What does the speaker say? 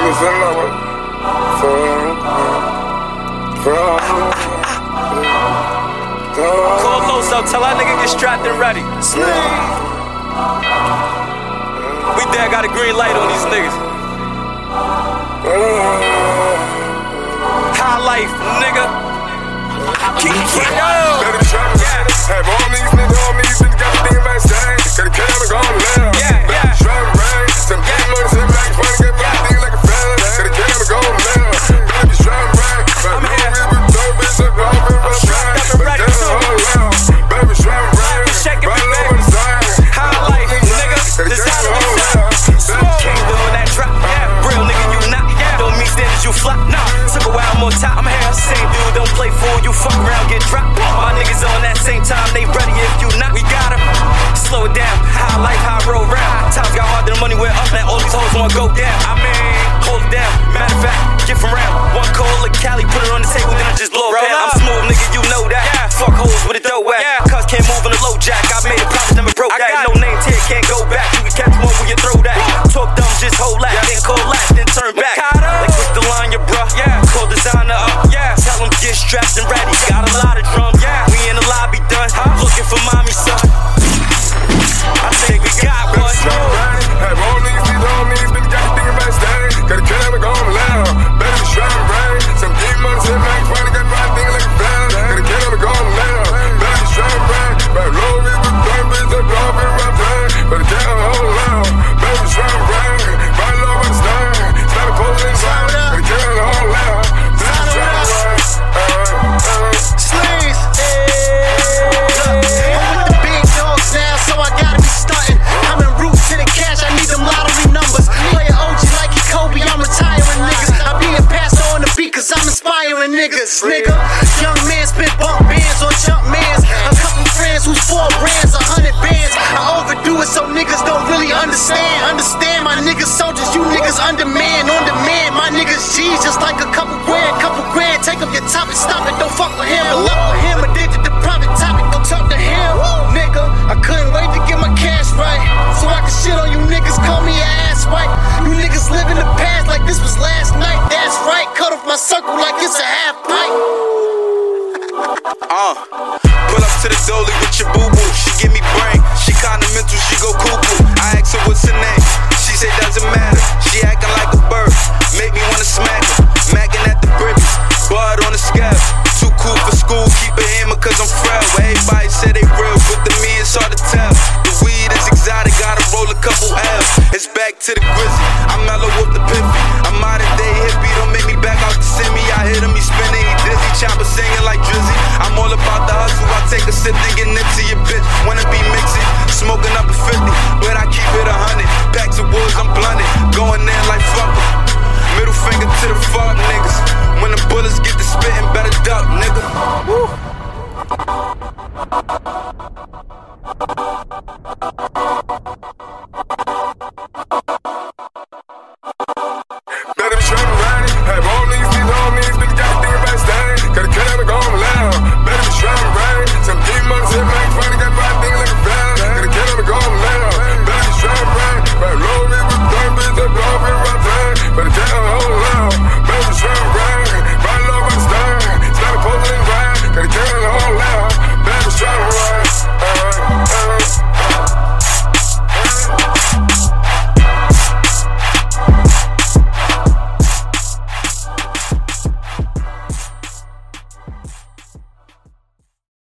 Call Los up, tell that nigga get strapped and ready. We there got a green light on these niggas. High life, nigga. Keep have all these niggas on me, you got to think about saying. Got a camera gone left. Yeah. Driving rain. Some big money, some back funny, get my thing like a fella. Got a camera gone left. Baby, driving rain. I'm here. Bitch, I'm ready to. Baby, driving rain. Shaking me, baby. High life, nigga. This how the King doing that drop. Real nigga, you not. Don't mean standards, you flop. Nah, took a while more time. I'm here. Same dude, don't play fool. You fuck around, get dropped. My niggas on that same time, they ready if you not. We got 'em. Slow it down. High life, high roll round. Times got harder, the money went up. Now all these hoes wanna go down. I mean, hold it down. Matter of fact, get from round. One call of Cali, put it on the table, then I just blow it down. I'm smooth, nigga, you know that. Fuck hoes with a dough at. Cuz can't move on the low jack. I made a promise, never broke that. No name tag, can't go back. You can catch one when you throw that. Talk dumb, just hold that. Then call last, then turn back. Like what's the line, you bruh? Call designer up. Tell them get strapped and ready. Got a lot of drums. We in the lobby done. Looking for mommy, son. I think we got one. Have all these niggas on me, got to think about staying. Got a camera gone loud. Baby, driving rain. Some big money, some back funny, got my thing like a fella. Got a camera gone loud. Baby, driving rain. Baby, low is the dumb bitch, the blow up in my brain. But the camera hold loud. Baby, driving rain. Right low on the stand. Start a pole inside. Got a camera hold loud. Sleaze. I'm with the big dogs now, so I gotta be stunting. I'm en route to the cash, I need them lottery numbers. Play an OG like you Kobe, I'm retiring niggas. I be a pastor on the beat cause I'm inspiring niggas, nigga. Young man spit bump bands on jump mans. A couple friends who's 4 brands, 100 bands. I overdo it so niggas don't really understand. Understand my niggas soldiers, you niggas underman, on demand. My niggas G's just like a couple grand. Take up your topic, stop it, don't fuck with him. Look with him, addicted to private topic, go talk to him. Nigga, I couldn't wait to get my cash right, so I can shit on you niggas, call me an ass white. You niggas live in the past like this was last night. That's right, cut off my circle like it's a half pipe. Pull up to the dolly with your boo-boo. She give me brain, she kinda mental, she go cuckoo. I ask her what's her name, she say doesn't matter. She acting like a bird, make me wanna smack her. Macking at the bridges, blood on the scab. Too cool for school, keep it hammer cause I'm frail. Everybody say they real, but to me it's hard to tell. The weed is exotic, gotta roll a couple L's. It's back to the grizzly, I'm mellow with the pimpy. I'm modern day hippie, don't make me back out to send me. I hit him, he spinning, he dizzy. Chopper singing like Drizzy. I'm all about the hustle, I take a sip and